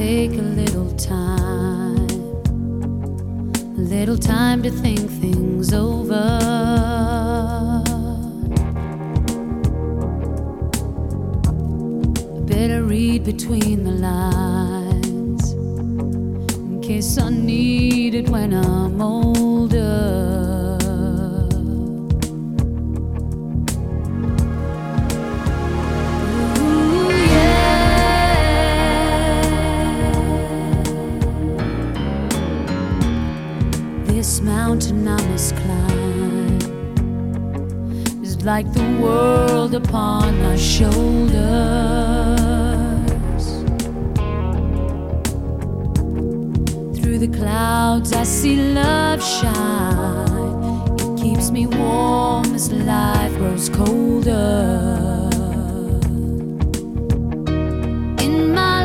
take a little time to think things over. Better read between the lines in case I need it when I'm older. This mountain I must climb is like the world upon my shoulders. Through the clouds I see love shine. It keeps me warm as life grows colder. In my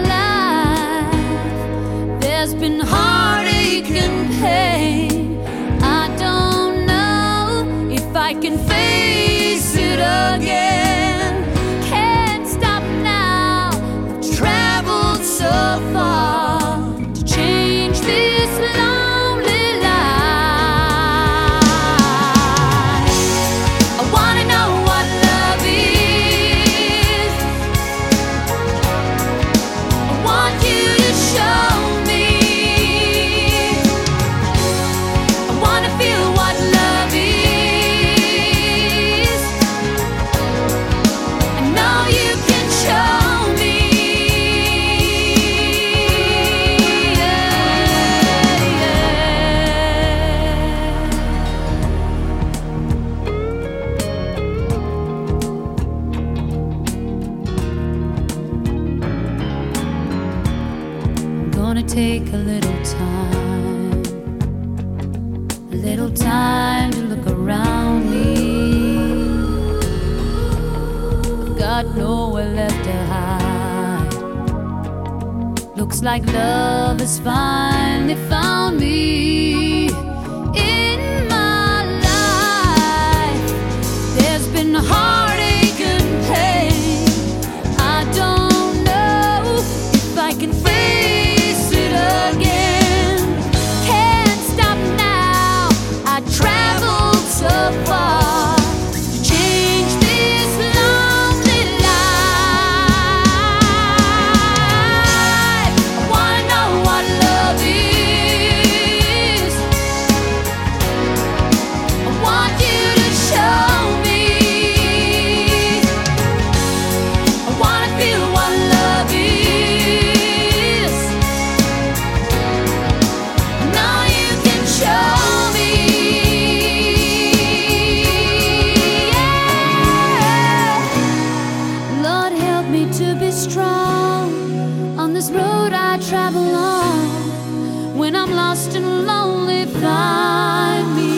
life there's been heartache and pain. I can face it again. Can't stop now. I've traveled so far to change this lonely life. I wanna know what love is. I want you to show me. I wanna feel what love is. Gonna take a little time to look around me. I've got nowhere left to hide. Looks like love has finally found me. In my life there's been heartache and pain. I don't know if I can face it again. Can't stop now. I traveled so far to change this lonely life. I wanna know what love is. I want you to show me. I wanna feel what love is. Now you can show me. Yeah. Lord, help me to be strong on this road I travel on. When I'm lost and lonely, find me.